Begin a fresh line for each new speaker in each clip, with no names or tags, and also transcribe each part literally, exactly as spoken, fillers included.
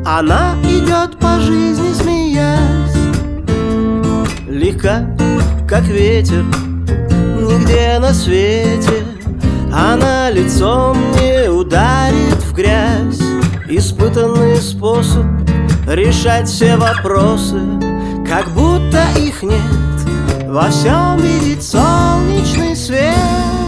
Она идет по жизни, смеясь, легка, как ветер, нигде на свете она лицом не ударит в грязь. Испытанный способ решать все вопросы, как будто их нет, во всем видит солнечный свет.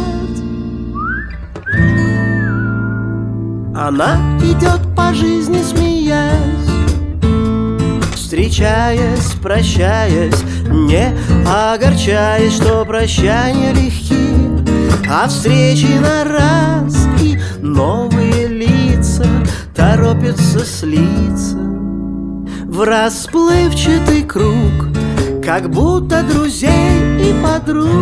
Она идет по жизни, смеясь, встречаясь, прощаясь, не огорчаясь, что прощания легки, а встречи на раз, и новые лица торопятся слиться в расплывчатый круг, как будто друзей и подруг.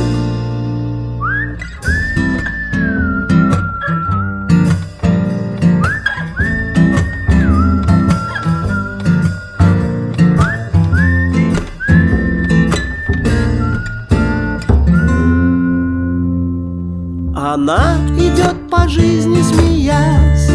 Она идет по жизни, смеясь,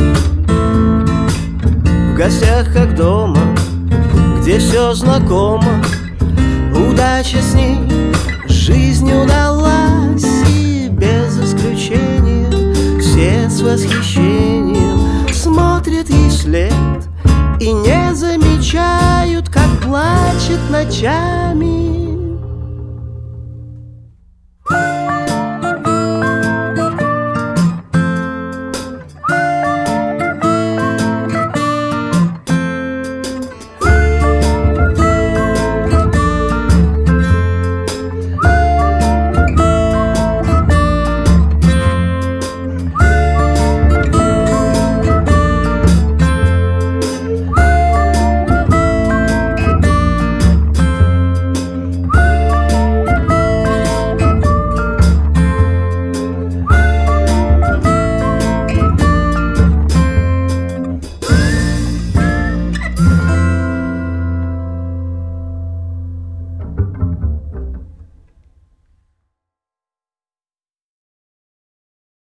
в гостях, как дома, где все знакомо. Удача с ней, жизнь удалась, и без исключения все с восхищением смотрят ей вслед и не замечают, как плачет ночами